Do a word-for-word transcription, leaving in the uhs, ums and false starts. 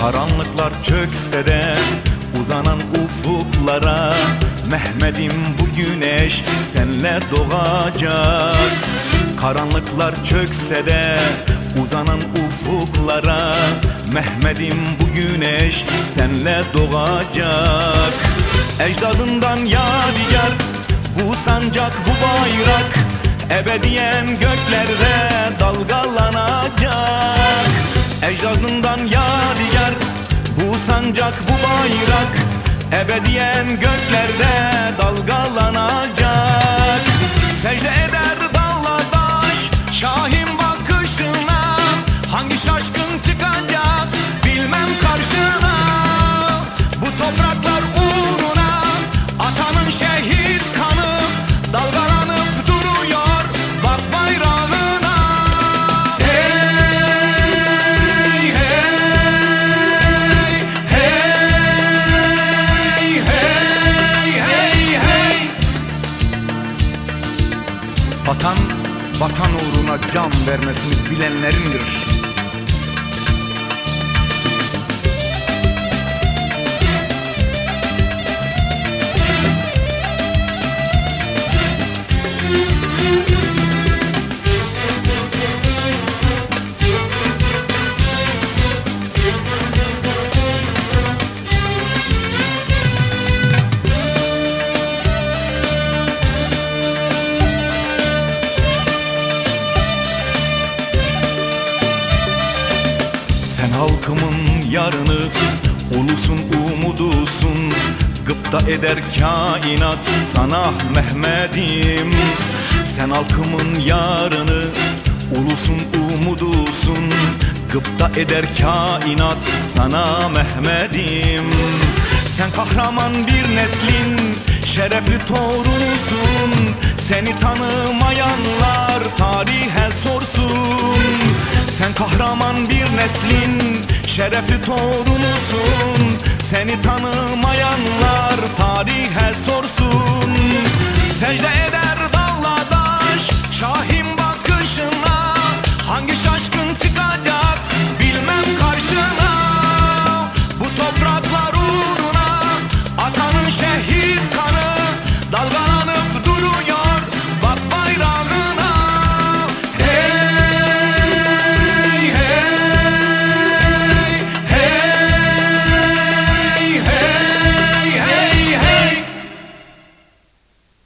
Karanlıklar çökse de uzanan ufuklara, Mehmet'im bu güneş senle doğacak. Karanlıklar çökse de uzanan ufuklara, Mehmet'im bu güneş senle doğacak. Ecdadından yadigar bu sancak, bu bayrak, ebediyen göklerde dalgalanacak. Ecdadından yadigar bu sancak, bu bayrak, ebediyen göklerde dalgalanacak. Secde eder dağlar taş Şahin bakışına, hangi şaşkın çıkacak bilmem karşına. Bu topraklar uğruna atanın şehit kanı dalgalanıp duruyor bak bayrağına. Hey hey hey hey hey hey. Vatan, vatan uğruna can vermesini bilenlerindir. Sen halkımın yarını, ulusun umudusun, gıpta eder kainat sana Mehmet'im. Sen halkımın yarını, ulusun umudusun, gıpta eder kainat sana Mehmet'im. Sen kahraman bir neslin şerefli torunusun, seni tanımayanlar tarihe sorsun. Sen kahraman bir neslin şerefli torunusun, seni tanımayanlar tarihe sorsun. Secde eder dağlar taş Şahin